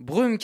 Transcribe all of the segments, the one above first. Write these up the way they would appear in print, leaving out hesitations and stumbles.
Brume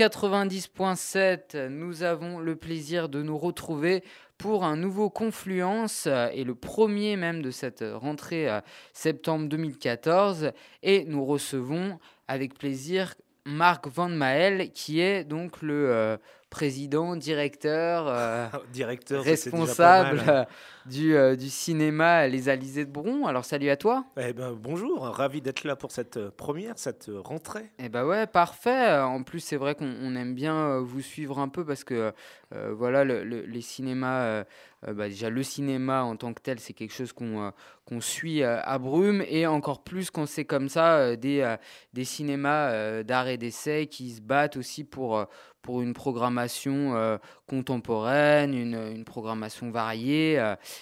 90.7, nous avons le plaisir de nous retrouver pour un nouveau Confluence et le premier même de cette rentrée septembre 2014. Et nous recevons avec plaisir Marc Van Mael qui est donc le président, directeur, Directeur, c'est déjà pas responsable mal. du cinéma Les Alizés de Bron. Alors salut à toi. Eh ben, bonjour, ravi d'être là pour cette première, cette rentrée. Eh bah ouais, parfait. En plus, c'est vrai qu'on aime bien vous suivre un peu parce que voilà, les cinémas, bah, déjà le cinéma en tant que tel, c'est quelque chose qu'on suit à Brume et encore plus quand c'est comme ça des cinémas d'art et d'essai qui se battent aussi pour une programmation contemporaine, une programmation variée.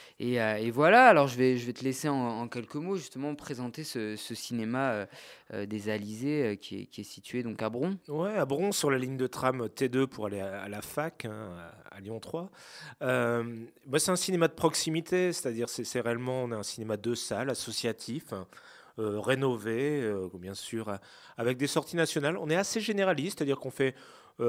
Et voilà, alors je vais te laisser en quelques mots justement présenter ce cinéma des Alizés qui est situé donc à Bron. Ouais, à Bron, sur la ligne de tram T2 pour aller à la fac, hein, à Lyon 3. Bah, c'est un cinéma de proximité, c'est-à-dire c'est réellement on a un cinéma de salle, associatif, hein, rénové, bien sûr, avec des sorties nationales. On est assez généraliste, c'est-à-dire qu'on fait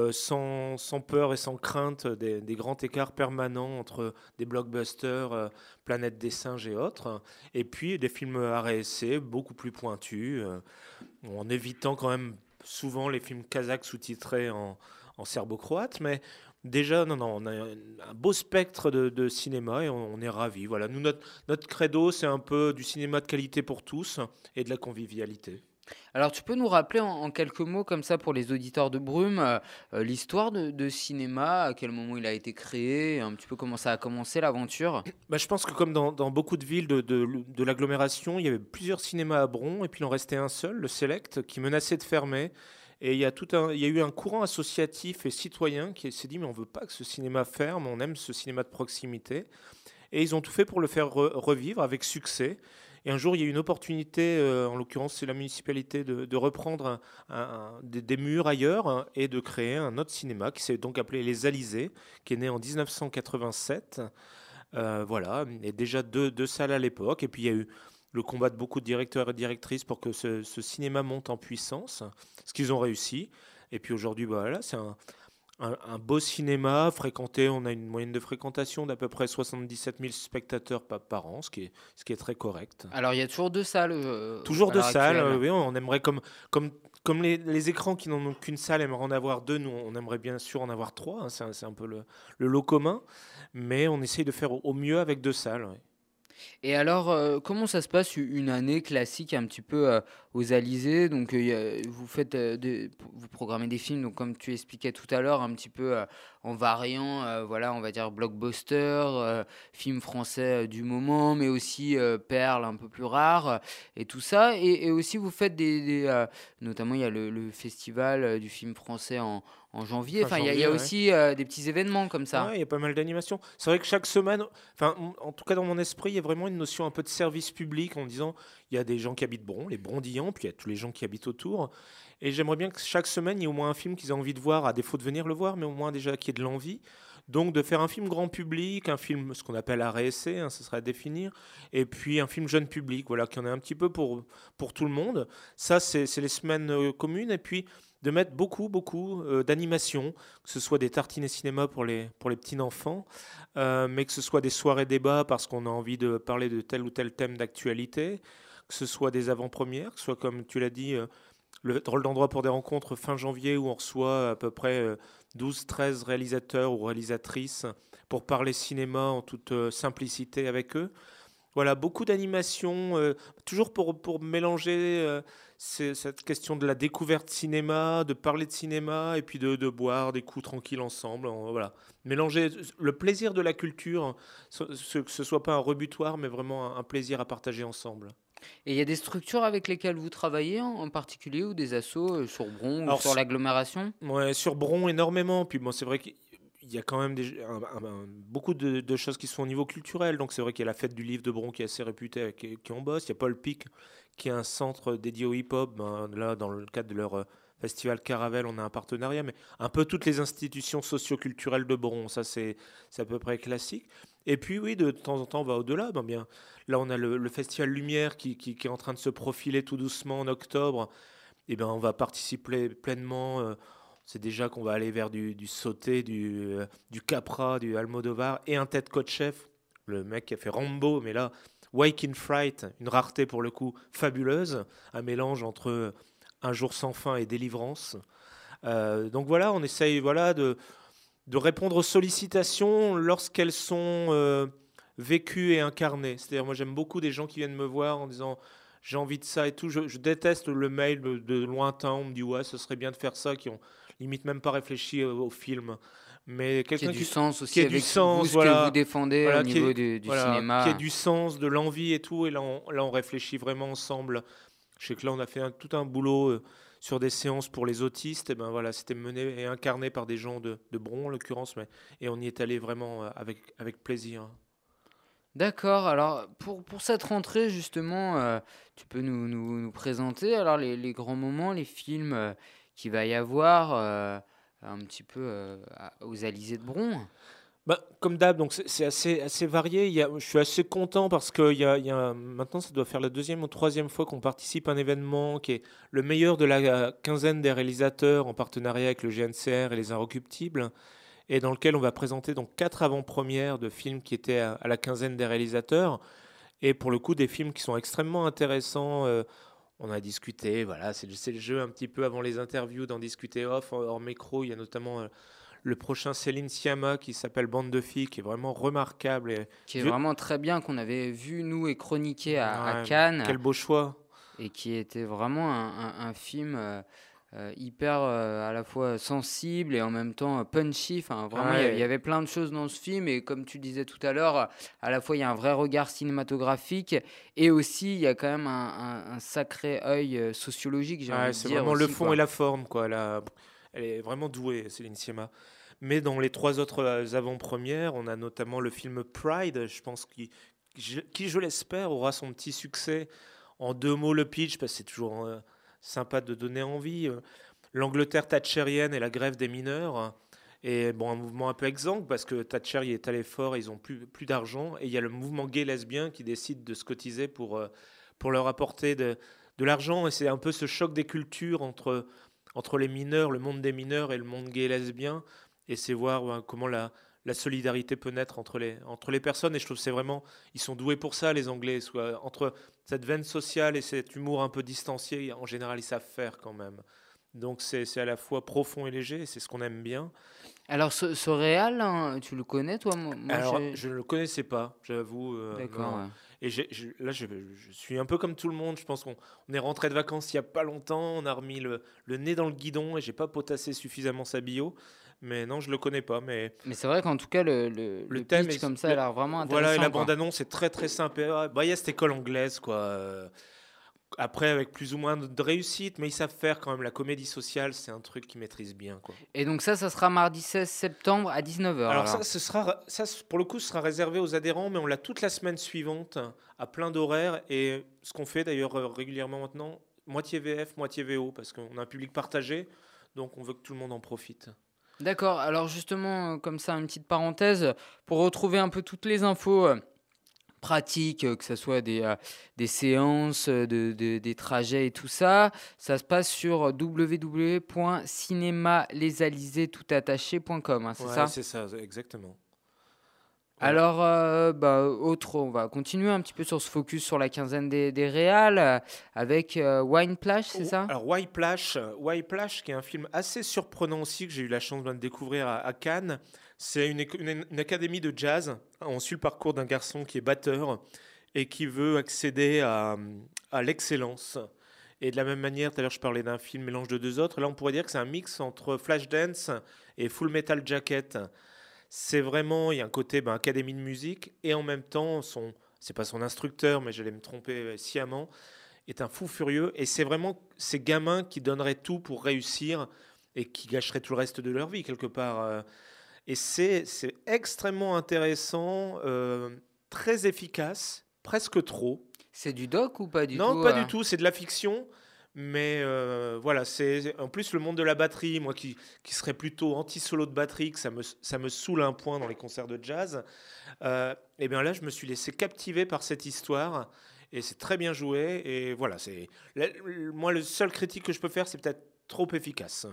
sans peur et sans crainte des grands écarts permanents entre des blockbusters, Planète des singes et autres, et puis des films art et essai beaucoup plus pointus, en évitant quand même souvent les films kazakhs sous-titrés en serbo-croate, mais déjà, non, non, on a un beau spectre de cinéma et on est ravis. Voilà, nous, notre credo, c'est un peu du cinéma de qualité pour tous et de la convivialité. Alors tu peux nous rappeler en quelques mots comme ça pour les auditeurs de Brume l'histoire de cinéma, à quel moment il a été créé, un petit peu comment ça a commencé l'aventure? Bah, je pense que comme dans beaucoup de villes de l'agglomération, il y avait plusieurs cinémas à Bron et puis il en restait un seul, le Select, qui menaçait de fermer. Et il y a eu un courant associatif et citoyen qui s'est dit mais on veut pas que ce cinéma ferme, on aime ce cinéma de proximité. Et ils ont tout fait pour le faire revivre avec succès. Et un jour, il y a eu une opportunité, en l'occurrence, c'est la municipalité, de reprendre des murs ailleurs, hein, et de créer un autre cinéma qui s'est donc appelé Les Alizés, qui est né en 1987. Voilà, et déjà deux salles à l'époque. Et puis il y a eu le combat de beaucoup de directeurs et directrices pour que ce cinéma monte en puissance, ce qu'ils ont réussi. Et puis aujourd'hui, bah, voilà, c'est un beau cinéma fréquenté. On a une moyenne de fréquentation d'à peu près 77 000 spectateurs par an, ce qui est très correct. Alors il y a toujours 2 salles Toujours à deux l'heure salles, actuelle. oui, on aimerait comme les écrans qui n'en ont qu'une salle aimeraient en avoir deux, nous on aimerait bien sûr en avoir trois, hein, c'est un peu le lot commun, mais on essaye de faire au mieux avec deux salles. Ouais. Et alors, comment ça se passe une année classique un petit peu aux Alizés? Donc, vous faites, vous programmez des films, donc comme tu expliquais tout à l'heure, un petit peu en variant, voilà, on va dire blockbuster, film français du moment, mais aussi perles un peu plus rares et tout ça. Et aussi, vous faites notamment, il y a le festival du film français en janvier. Fin Enfin, il y a janvier, ouais. aussi des petits événements comme ça. Ouais, il y a pas mal d'animations. C'est vrai que chaque semaine, enfin, en tout cas dans mon esprit, il y a vraiment une notion un peu de service public en disant, il y a des gens qui habitent Bron, les Brondillants, puis il y a tous les gens qui habitent autour. Et j'aimerais bien que chaque semaine, il y ait au moins un film qu'ils aient envie de voir, à défaut de venir le voir, mais au moins déjà qu'il y ait de l'envie. Donc de faire un film grand public, un film, ce qu'on appelle art et essai, hein, ce serait à définir, et puis un film jeune public, voilà, qu'il y en ait un petit peu pour tout le monde. Ça, c'est les semaines communes, et puis de mettre beaucoup d'animations, que ce soit des tartines et cinéma pour les petits enfants, mais que ce soit des soirées débats parce qu'on a envie de parler de tel ou tel thème d'actualité, que ce soit des avant-premières, que ce soit comme tu l'as dit, le drôle d'endroit pour des rencontres fin janvier où on reçoit à peu près 12-13 réalisateurs ou réalisatrices pour parler cinéma en toute simplicité avec eux. Voilà, beaucoup d'animations, toujours pour mélanger cette question de la découverte cinéma, de parler de cinéma, et puis de boire des coups tranquilles ensemble. Voilà. Mélanger le plaisir de la culture, que ce soit pas un rebutoir, mais vraiment un plaisir à partager ensemble. Et il y a des structures avec lesquelles vous travaillez en particulier ou des assos sur Bron ou Alors, sur l'agglomération? ouais, sur Bron, énormément. Puis bon, c'est vrai qu'il y a quand même beaucoup de choses qui sont au niveau culturel. Donc c'est vrai qu'il y a la fête du livre de Bron qui est assez réputée, qui en bosse. Il y a Paul Pic qui est un centre dédié au hip-hop. Ben, là, dans le cadre de leur festival Caravelle, on a un partenariat. Mais un peu toutes les institutions socio-culturelles de Bron, ça c'est à peu près classique. Et puis oui, de temps en temps, on va au-delà. Ben, bien, là, on a le festival Lumière qui est en train de se profiler tout doucement en octobre. Et ben, on va participer pleinement. c'est déjà qu'on va aller vers du sauté, du Capra, du Almodovar et un Ted Kotcheff, le mec qui a fait Rambo, mais là, Wake in Fright, une rareté pour le coup fabuleuse, un mélange entre Un jour sans fin et Délivrance. Donc voilà, on essaye de répondre aux sollicitations lorsqu'elles sont vécues et incarnées. C'est-à-dire, moi j'aime beaucoup des gens qui viennent me voir en disant j'ai envie de ça et tout. Je déteste le mail de lointain, on me dit ouais, ce serait bien de faire ça, qui ont limite même pas réfléchi au film. Mais Qui ait quelqu'un du sens qui aussi ait du avec vous, sens, ce que vous voilà. défendez au Voilà, niveau du qui ait cinéma. du sens, de l'envie et tout. Et là, on réfléchit vraiment ensemble. Je sais que là, on a fait tout un boulot sur des séances pour les autistes. Et ben voilà, c'était mené et incarné par des gens de Bron, en l'occurrence. Et on y est allé vraiment avec plaisir. D'accord, alors pour cette rentrée justement, tu peux nous présenter alors les grands moments, les films qu'il va y avoir un petit peu aux Alizés de Bron. Bah, comme d'hab, donc c'est assez varié. Je suis assez content parce que maintenant, ça doit faire la deuxième ou troisième fois qu'on participe à un événement qui est le meilleur de la quinzaine des réalisateurs en partenariat avec le GNCR et les Inrecuptibles, et dans lequel on va présenter donc 4 avant-premières de films qui étaient à la quinzaine des réalisateurs, et pour le coup des films qui sont extrêmement intéressants. On a discuté, voilà, c'est le jeu un petit peu avant les interviews d'en discuter hors micro. Il y a notamment le prochain Céline Sciamma qui s'appelle Bande de filles, qui est vraiment remarquable. Qui est vraiment très bien, qu'on avait vu nous et chroniqué à Ouais, Cannes, quel beau choix. et qui était vraiment un film hyper à la fois sensible et en même temps punchy. Enfin, vraiment, il y Ouais, avait plein de choses dans ce film. Et comme tu disais tout à l'heure, à la fois, il y a un vrai regard cinématographique et aussi, il y a quand même un sacré œil sociologique, j'ai ouais, envie de c'est dire vraiment le aussi, fond et quoi. la forme, quoi. Elle est vraiment douée, Céline Sciamma. Mais dans les 3 autres avant-premières, on a notamment le film Pride, je pense, qui, je l'espère, aura son petit succès. En 2 mots, le pitch, parce que c'est toujours sympa de donner envie. L'Angleterre thatchérienne et la grève des mineurs. Et bon, un mouvement un peu exsangue, parce que Thatcher y est allé fort, ils ont plus d'argent. Et il y a le mouvement gay-lesbien qui décide de se cotiser pour leur apporter de l'argent. Et c'est un peu ce choc des cultures entre les mineurs, le monde des mineurs et le monde gay-lesbien. Et c'est voir comment la solidarité peut naître entre les personnes. Et je trouve que c'est vraiment, ils sont doués pour ça, les Anglais. Entre cette veine sociale et cet humour un peu distancié, en général, ils savent faire quand même. Donc c'est à la fois profond et léger, et c'est ce qu'on aime bien. Alors, ce réal, hein, tu le connais, toi? Moi, Alors, je ne le connaissais pas, j'avoue. Non, D'accord, non. ouais. Et là, je suis un peu comme tout le monde. Je pense qu'on est rentré de vacances il n'y a pas longtemps. On a remis le nez dans le guidon et j'ai pas potassé suffisamment sa bio. Mais non, je le connais pas. Mais Mais c'est vrai qu'en tout cas, le le thème pitch comme ça a le- l'air vraiment voilà, et la intéressant, quoi. bande-annonce est très très sympa. Bah, il y a cette école anglaise, quoi. Après, avec plus ou moins de réussite, mais ils savent faire quand même. La comédie sociale, c'est un truc qu'ils maîtrisent bien, quoi. Et donc ça sera mardi 16 septembre à 19 heures. Alors Alors. pour le coup, ce sera réservé aux adhérents, mais on l'a toute la semaine suivante, à plein d'horaires. Et ce qu'on fait d'ailleurs régulièrement maintenant, moitié VF, moitié VO, parce qu'on a un public partagé, donc on veut que tout le monde en profite. D'accord, alors justement, comme ça, une petite parenthèse, pour retrouver un peu toutes les infos pratiques, que ce soit des séances, des trajets et tout ça, ça se passe sur www.cinémalesalizés.com, hein, c'est Ouais, ça? c'est ça, exactement. Voilà. Alors, on va continuer un petit peu sur ce focus sur la quinzaine des réals, avec Wine Plage, c'est ça? Alors Whiplash, qui est un film assez surprenant aussi, que j'ai eu la chance de découvrir à Cannes. C'est une académie de jazz. On suit le parcours d'un garçon qui est batteur et qui veut accéder à l'excellence. Et de la même manière, tout à l'heure je parlais d'un film mélange de deux autres. Là, on pourrait dire que c'est un mix entre Flashdance et Full Metal Jacket. C'est vraiment, il y a un côté académie de musique, et en même temps, c'est pas son instructeur, mais j'allais me tromper sciemment, est un fou furieux. Et c'est vraiment ces gamins qui donneraient tout pour réussir et qui gâcheraient tout le reste de leur vie, quelque part. Et c'est extrêmement intéressant, très efficace, presque trop. C'est du doc ou pas du Non, tout pas du tout, c'est de la fiction. Mais voilà, c'est en plus le monde de la batterie, moi qui serais plutôt anti-solo de batterie, que ça me saoule un point dans les concerts de jazz. Et bien là, je me suis laissé captiver par cette histoire, et c'est très bien joué. Et voilà, moi le seul critique que je peux faire, c'est peut-être trop efficace.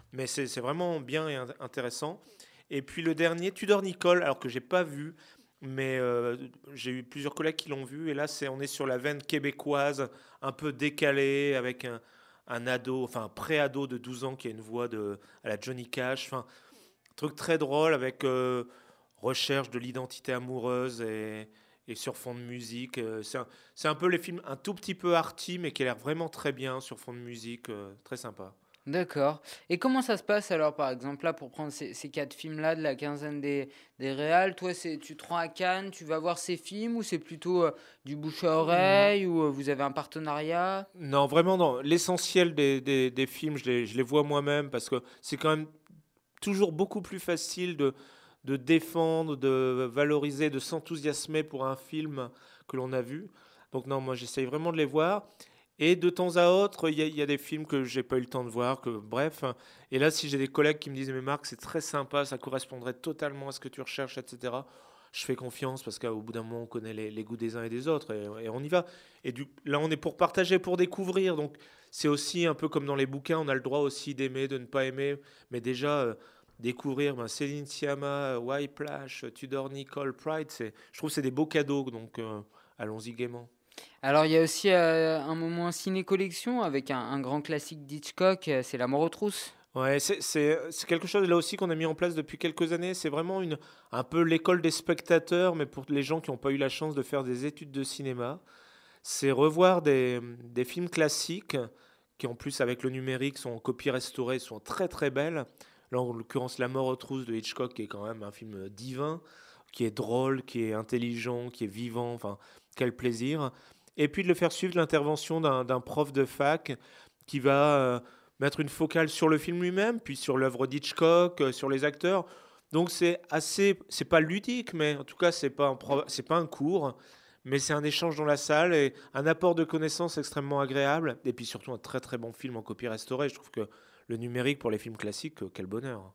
Mais c'est vraiment bien et intéressant. Et puis le dernier, Tudor Nicole, alors que j'ai pas vu, mais j'ai eu plusieurs collègues qui l'ont vu. Et là, on est sur la veine québécoise, un peu décalée, avec un ado, enfin un pré-ado de 12 ans qui a une voix à la Johnny Cash. Enfin, truc très drôle avec recherche de l'identité amoureuse et sur fond de musique. C'est un peu les films un tout petit peu arty, mais qui a l'air vraiment très bien sur fond de musique, très sympa. D'accord. Et comment ça se passe alors, par exemple, là, pour prendre ces quatre films-là de la quinzaine des réals, toi, tu te rends à Cannes, tu vas voir ces films ou c'est plutôt du bouche à Mm. oreille ou vous avez un partenariat? Non, vraiment, non. L'essentiel des films, je les vois moi-même parce que c'est quand même toujours beaucoup plus facile de défendre, de valoriser, de s'enthousiasmer pour un film que l'on a vu. Donc non, moi j'essaye vraiment de les voir. Et de temps à autre, il y a des films que j'ai pas eu le temps de voir, bref. Et là, si j'ai des collègues qui me disent, mais Marc, c'est très sympa, ça correspondrait totalement à ce que tu recherches, etc. Je fais confiance parce qu'au bout d'un moment, on connaît les goûts des uns et des autres et on y va. Là, on est pour partager, pour découvrir. Donc, c'est aussi un peu comme dans les bouquins, on a le droit aussi d'aimer, de ne pas aimer. Mais déjà, découvrir Céline Sciamma, Whiplash, Tudor Nicole, Pride, je trouve que c'est des beaux cadeaux. Donc, allons-y gaiement. Alors, il y a aussi un moment ciné-collection avec un grand classique d'Hitchcock, c'est La mort aux trousses. Ouais, c'est quelque chose là aussi qu'on a mis en place depuis quelques années. C'est vraiment un peu l'école des spectateurs, mais pour les gens qui n'ont pas eu la chance de faire des études de cinéma. C'est revoir des films classiques qui, en plus, avec le numérique, sont en copie restaurée, sont très très belles. Là, en l'occurrence, La mort aux trousses de Hitchcock, qui est quand même un film divin, qui est drôle, qui est intelligent, qui est vivant. Enfin, quel plaisir. Et puis de le faire suivre l'intervention d'un prof de fac qui va mettre une focale sur le film lui-même, puis sur l'œuvre d'Hitchcock, sur les acteurs. Donc c'est pas ludique, mais en tout cas c'est pas un cours, mais c'est un échange dans la salle et un apport de connaissances extrêmement agréable. Et puis surtout un très très bon film en copie restaurée. Je trouve que le numérique pour les films classiques, quel bonheur.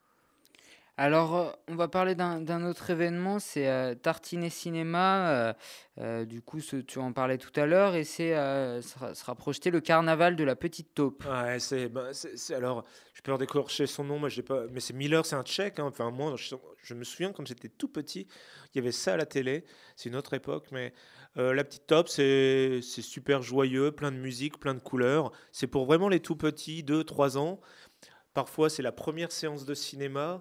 Alors, on va parler d'un autre événement, c'est Tartinet Cinéma. Du coup, tu en parlais tout à l'heure, et sera projeté le carnaval de la Petite Taupe. Ouais, alors, je peux en décorcher son nom, moi, j'ai pas, mais c'est Miller, c'est un Tchèque, hein. Enfin, moi, je me souviens quand j'étais tout petit, il y avait ça à la télé. C'est une autre époque, mais La Petite Top, c'est super joyeux, plein de musique, plein de couleurs. C'est pour vraiment les tout petits, 2, 3 ans. Parfois, c'est la première séance de cinéma.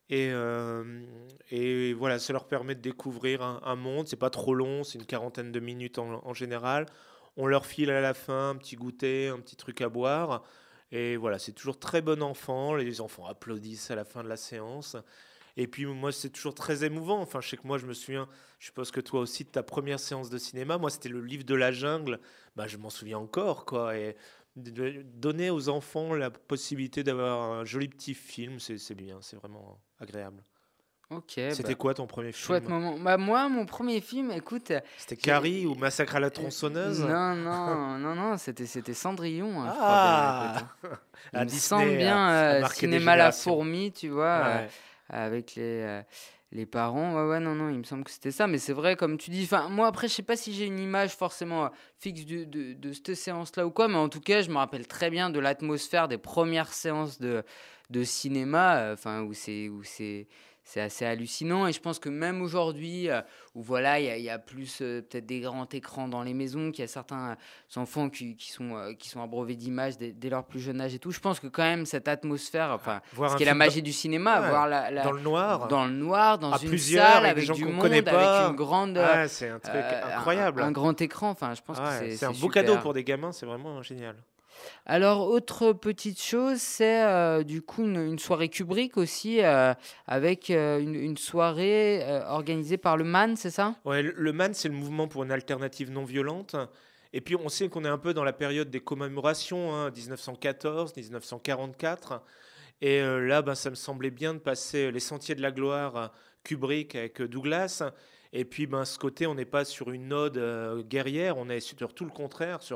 Et voilà, ça leur permet de découvrir un monde. C'est pas trop long, c'est une quarantaine de minutes en général. On leur file à la fin un petit goûter, un petit truc à boire. Et voilà, c'est toujours très bon enfant. Les enfants applaudissent à la fin de la séance. Et puis moi, c'est toujours très émouvant. Enfin, je sais que moi, je me souviens, je suppose que toi aussi, de ta première séance de cinéma. Moi, c'était le livre de la jungle. Bah, je m'en souviens encore, quoi. Et de donner aux enfants la possibilité d'avoir un joli petit film, c'est bien, c'est vraiment agréable. Ok, C'était bah, quoi ton premier chouette film? moment. Bah, moi, mon premier film, écoute, C'était Carrie ou j'ai... Massacre à la tronçonneuse? Non, non, non, non, c'était Cendrillon, hein, je crois, belle Ah! réponse. Il Ah, me semble Disney bien a marqué des Cinéma La générations. Fourmi, tu vois, Ouais. avec les parents. Ouais, ouais, non, non, il me semble que c'était ça. Mais c'est vrai, comme tu dis, enfin, moi, après, je sais pas si j'ai une image forcément fixe de cette séance-là ou quoi, mais en tout cas, je me rappelle très bien de l'atmosphère des premières séances de cinéma, enfin, c'est assez hallucinant. Et je pense que même aujourd'hui, où voilà, il y a plus peut-être des grands écrans dans les maisons, qu'il y a certains enfants qui sont abreuvés d'images dès leur plus jeune âge et tout. Je pense que quand même cette atmosphère, enfin, Voir ce un qui est la film magie du cinéma, ouais, voir dans le noir, dans le noir, dans à une plusieurs, salle avec des avec gens du qu'on connaît monde, avec une pas. grande, Ouais, c'est un truc un incroyable. grand écran. Enfin, je pense que Ouais, c'est un c'est beau cadeau super. pour des gamins, c'est vraiment génial. Alors, autre petite chose, c'est du coup une soirée Kubrick aussi, avec une soirée organisée par le MAN, c'est ça? Ouais, le MAN, c'est le mouvement pour une alternative non violente. Et puis, on sait qu'on est un peu dans la période des commémorations, hein, 1914, 1944. Et là, ben, ça me semblait bien de passer Les Sentiers de la Gloire, Kubrick avec Douglas. Et puis, ben, ce côté, on n'est pas sur une ode guerrière, on est sur tout le contraire, sur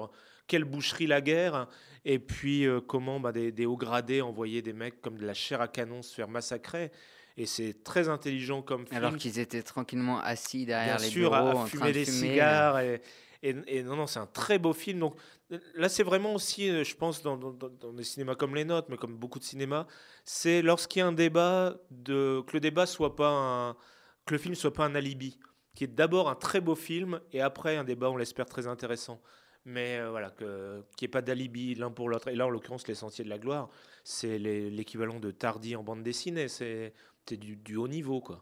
quelle boucherie la guerre, et puis comment des hauts gradés envoyaient des mecs comme de la chair à canon se faire massacrer. Et c'est très intelligent comme Alors film. qu'ils étaient tranquillement assis Bien derrière les sûr, à bureaux en train fumer de des fumer. cigares. Et non, non, c'est un très beau film. Donc là, c'est vraiment aussi, je pense, dans des cinémas comme les nôtres, mais comme beaucoup de cinémas, c'est lorsqu'il y a un débat, que le débat soit pas que le film soit pas un alibi, qui est d'abord un très beau film et après un débat, on l'espère, très intéressant. Mais voilà, qu'il n'y ait pas d'alibi l'un pour l'autre. Et là, en l'occurrence, Les Sentiers de la Gloire, c'est l'équivalent de Tardy en bande dessinée. C'est du haut niveau, quoi.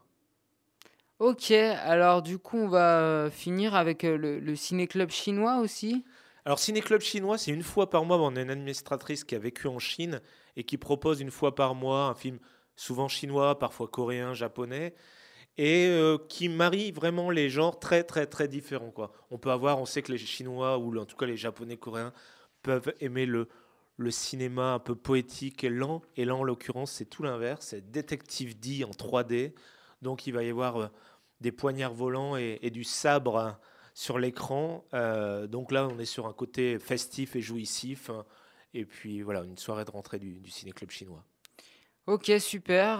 Ok, alors du coup, on va finir avec le ciné-club chinois aussi. Alors, Ciné Club chinois, c'est une fois par mois. On a une administratrice qui a vécu en Chine et qui propose une fois par mois un film souvent chinois, parfois coréen, japonais, et qui marie vraiment les genres très, très, très différents, quoi. On sait que les Chinois, ou en tout cas les Japonais, Coréens, peuvent aimer le cinéma un peu poétique et lent. Et là, en l'occurrence, c'est tout l'inverse. C'est Détective D en 3D. Donc, il va y avoir des poignards volants et du sabre sur l'écran. Donc là, on est sur un côté festif et jouissif. Et puis voilà, une soirée de rentrée du ciné-club chinois. Ok, super.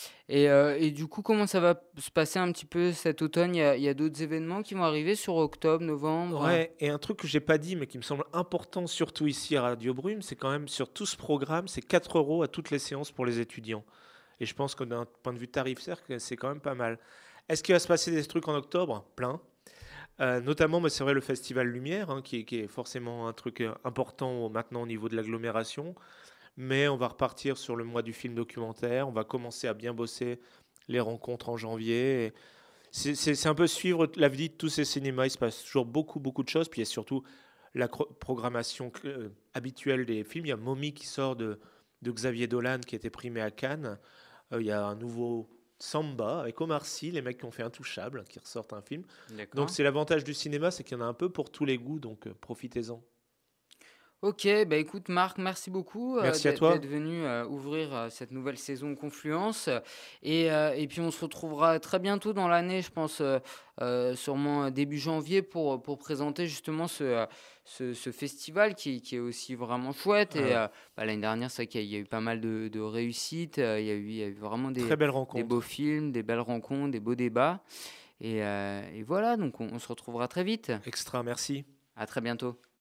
Et du coup, comment ça va se passer un petit peu cet automne? Il y a d'autres événements qui vont arriver sur octobre, novembre? Ouais, et un truc que j'ai pas dit, mais qui me semble important, surtout ici à Radio Brume, c'est quand même sur tout ce programme, c'est 4 euros à toutes les séances pour les étudiants. Et je pense que d'un point de vue tarifaire, c'est quand même pas mal. Est-ce qu'il va se passer des trucs en octobre? Plein. Notamment, mais c'est vrai, le Festival Lumière, hein, qui est forcément un truc important maintenant au niveau de l'agglomération. Mais on va repartir sur le mois du film documentaire. On va commencer à bien bosser les rencontres en janvier. Et c'est un peu suivre la vie de tous ces cinémas. Il se passe toujours beaucoup, beaucoup de choses. Puis il y a surtout la programmation habituelle des films. Il y a Mommy qui sort de Xavier Dolan qui a été primé à Cannes. Il y a un nouveau Samba avec Omar Sy, les mecs qui ont fait Intouchable, qui ressortent un film. Donc D'accord. c'est l'avantage du cinéma, c'est qu'il y en a un peu pour tous les goûts, donc profitez-en. Ok, bah écoute Marc, merci beaucoup Merci à d'être toi. venu ouvrir cette nouvelle saison Confluence. Et puis on se retrouvera très bientôt dans l'année, je pense, sûrement début janvier, pour présenter justement ce festival qui est aussi vraiment chouette. Ah Et ouais. l'année dernière, c'est vrai qu'il y a eu pas mal de réussites. Il y a eu vraiment Très belle des beaux rencontre. films, des belles rencontres, des beaux débats. Et voilà, donc on se retrouvera très vite. Extra, merci. À très bientôt.